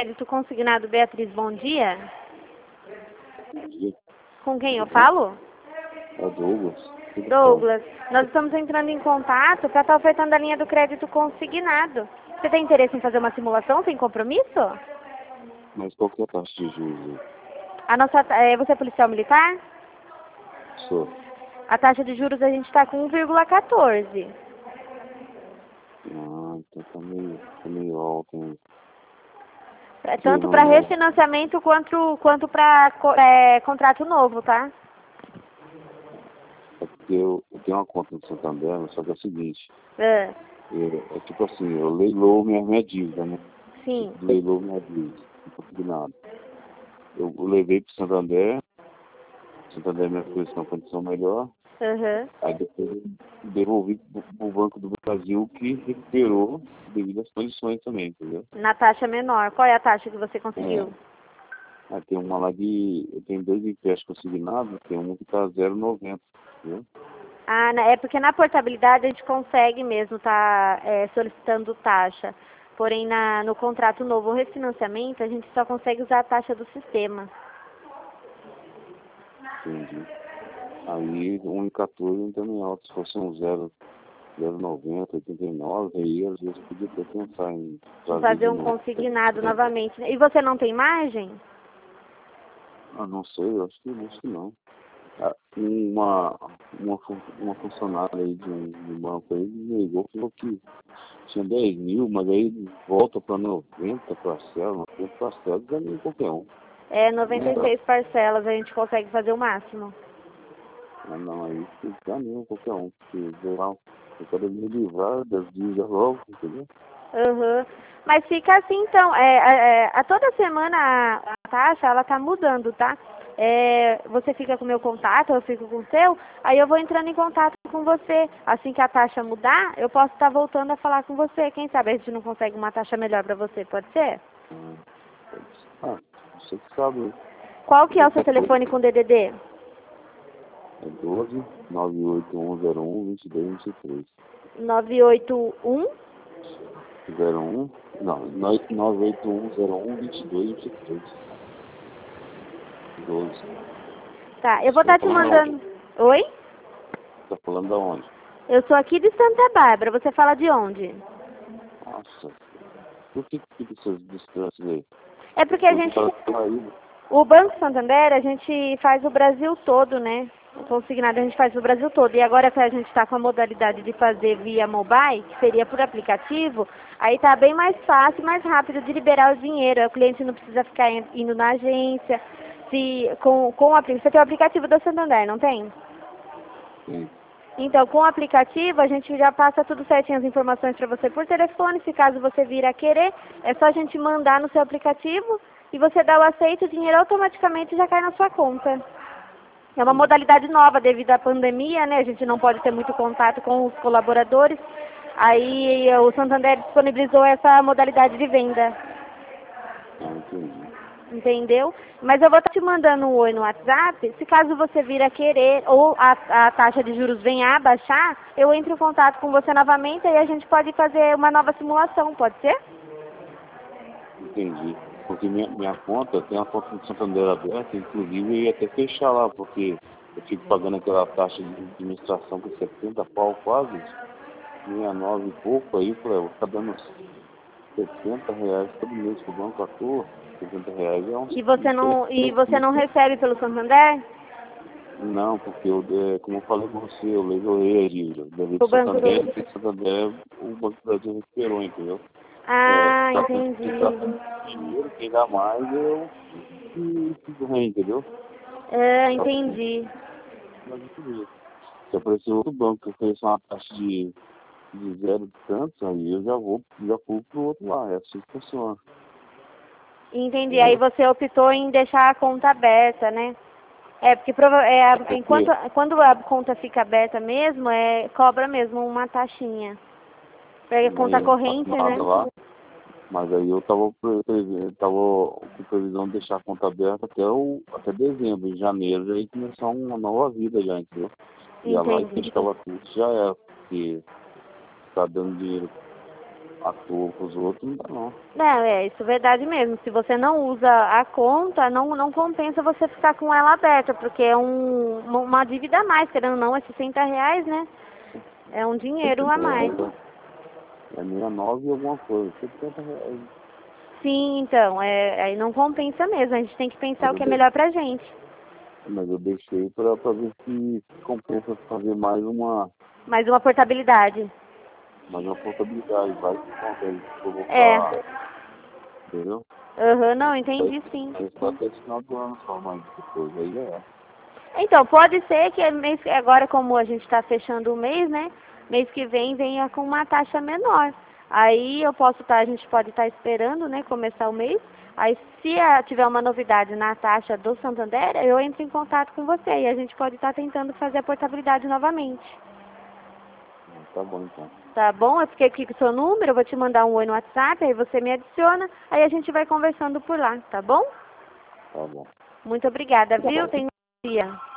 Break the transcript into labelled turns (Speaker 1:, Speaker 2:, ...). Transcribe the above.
Speaker 1: Crédito Consignado Beatriz, bom dia.
Speaker 2: Bom dia.
Speaker 1: Com quem eu falo?
Speaker 2: É o Douglas.
Speaker 1: Douglas, nós estamos entrando em contato para estar ofertando a linha do crédito consignado. Você tem interesse em fazer uma simulação sem compromisso?
Speaker 2: Mas qual que é a taxa de juros?
Speaker 1: Você é policial militar?
Speaker 2: Sou.
Speaker 1: A taxa de juros a gente está com 1,14.
Speaker 2: Ah, então tá meio alto, hein?
Speaker 1: Tanto para refinanciamento quanto para contrato novo, tá?
Speaker 2: É porque eu tenho uma conta no Santander, mas só que é o seguinte. É tipo assim, eu leiloo minha dívida, né?
Speaker 1: Sim.
Speaker 2: Eu leiloo minha dívida, não consegui nada. Eu levei pro Santander, o Santander me ofereceu uma condição melhor.
Speaker 1: Uhum.
Speaker 2: Aí depois eu devolvi pro Banco do Brasil, que recuperou devido às condições também, entendeu?
Speaker 1: Na taxa menor. Qual é a taxa que você conseguiu?
Speaker 2: Aí tem uma lá eu tenho 2 empréstimos consignados, tem um que tá 0,90, entendeu?
Speaker 1: Ah, é porque na portabilidade a gente consegue mesmo solicitando taxa. Porém, no contrato novo ou refinanciamento, a gente só consegue usar a taxa do sistema.
Speaker 2: Entendi. Aí 1,14 também é alto, se fosse um 0,90, 89, aí às vezes eu podia até pensar em
Speaker 1: Fazer um consignado novamente. E você não tem margem?
Speaker 2: Ah, não sei, eu acho que não. Uma funcionária aí de um banco aí me ligou, falou que tinha 10 mil, mas aí volta para 90 parcelas, 90 parcelas, é nem qualquer um.
Speaker 1: 96 parcelas, a gente consegue fazer o máximo.
Speaker 2: Ah, não, aí dá mesmo qualquer um, porque geral, eu quero me livrar das dívidas logo, entendeu?
Speaker 1: Uhum. Mas fica assim, então, a toda semana a taxa, ela tá mudando, tá? Você fica com o meu contato, eu fico com o seu, aí eu vou entrando em contato com você. Assim que a taxa mudar, eu posso estar voltando a falar com você. Quem sabe a gente não consegue uma taxa melhor pra você, pode ser?
Speaker 2: Você que sabe.
Speaker 1: Qual que é o seu telefone com DDD?
Speaker 2: É 12 98101 2223.
Speaker 1: 981?
Speaker 2: 01? Não, 98101 2223. 12.
Speaker 1: Tá, eu vou estar te mandando... Oi?
Speaker 2: Tá falando da onde?
Speaker 1: Eu sou aqui de Santa Bárbara, você fala de onde?
Speaker 2: Nossa, por que fica essas distâncias aí?
Speaker 1: É porque a gente... O Banco Santander, a gente faz o Brasil todo, né? O consignado a gente faz o Brasil todo. E agora que a gente está com a modalidade de fazer via mobile, que seria por aplicativo, aí tá bem mais fácil, mais rápido de liberar o dinheiro. O cliente não precisa ficar indo na agência. Você tem o aplicativo do Santander, não tem?
Speaker 2: Sim.
Speaker 1: Então, com o aplicativo, a gente já passa tudo certinho, as informações para você por telefone. Se caso você vir a querer, é só a gente mandar no seu aplicativo e você dá o aceito, o dinheiro automaticamente já cai na sua conta. É uma modalidade nova devido à pandemia, né? A gente não pode ter muito contato com os colaboradores. Aí o Santander disponibilizou essa modalidade de venda.
Speaker 2: Entendi.
Speaker 1: Entendeu? Mas eu vou estar te mandando um oi no WhatsApp. Se caso você vir a querer ou a taxa de juros venha a baixar, eu entro em contato com você novamente e a gente pode fazer uma nova simulação, pode ser?
Speaker 2: Entendi. Porque minha conta, tem uma conta do Santander aberta, inclusive eu ia até fechar lá, porque eu fico pagando aquela taxa de administração com 70 pau quase, 69 e pouco, aí eu falei, eu vou ficar dando R$70 todo mês pro banco à toa, R$70 é um...
Speaker 1: E você não recebe pelo Santander?
Speaker 2: Não, porque como eu falei com você, eu levei a dívida. Devido
Speaker 1: O
Speaker 2: ao
Speaker 1: Banco
Speaker 2: Santander,
Speaker 1: do...
Speaker 2: o Banco do Brasil recuperou, entendeu?
Speaker 1: Ah, entendi.
Speaker 2: Dinheiro, quem dá mais eu fico ruim, entendeu?
Speaker 1: Entendi.
Speaker 2: Mas se aparecer outro banco que ofereça uma taxa de zero de tantos, aí eu já fui pro outro lá, é assim que funciona.
Speaker 1: Entendi. Aí você optou em deixar a conta aberta, né? Porque quando a conta fica aberta mesmo, cobra mesmo uma taxinha. Porque a conta corrente, né?
Speaker 2: Lá, mas aí eu tava com previsão de deixar a conta aberta até dezembro. Em janeiro já ia começar uma nova vida já, entendeu? E lá que ficava tudo já era, porque tá dando dinheiro à toa com os outros, não dá não.
Speaker 1: Não, isso é verdade mesmo. Se você não usa a conta, não compensa você ficar com ela aberta, porque é uma dívida a mais, querendo ou não, é R$60, né? É um dinheiro a mais.
Speaker 2: É 69 e alguma coisa, R$70.
Speaker 1: Sim, então, aí não compensa mesmo. A gente tem que pensar o que é melhor pra gente.
Speaker 2: Mas eu deixei pra ver se compensa fazer mais uma
Speaker 1: portabilidade.
Speaker 2: portabilidade, vai que compensa, se eu vou
Speaker 1: É.
Speaker 2: entendeu?
Speaker 1: Não, entendi sim.
Speaker 2: Aí só até final do ano só, mas depois aí é.
Speaker 1: Então, pode ser que agora, como a gente está fechando o mês, né? Mês que vem venha com uma taxa menor. Aí a gente pode estar esperando, né? Começar o mês. Aí, se tiver uma novidade na taxa do Santander, eu entro em contato com você e a gente pode estar tentando fazer a portabilidade novamente.
Speaker 2: Tá bom então.
Speaker 1: Tá bom? Eu fiquei aqui com o seu número, eu vou te mandar um oi no WhatsApp, aí você me adiciona, aí a gente vai conversando por lá, tá bom?
Speaker 2: Tá bom.
Speaker 1: Muito obrigada, viu? Tenha um bom dia.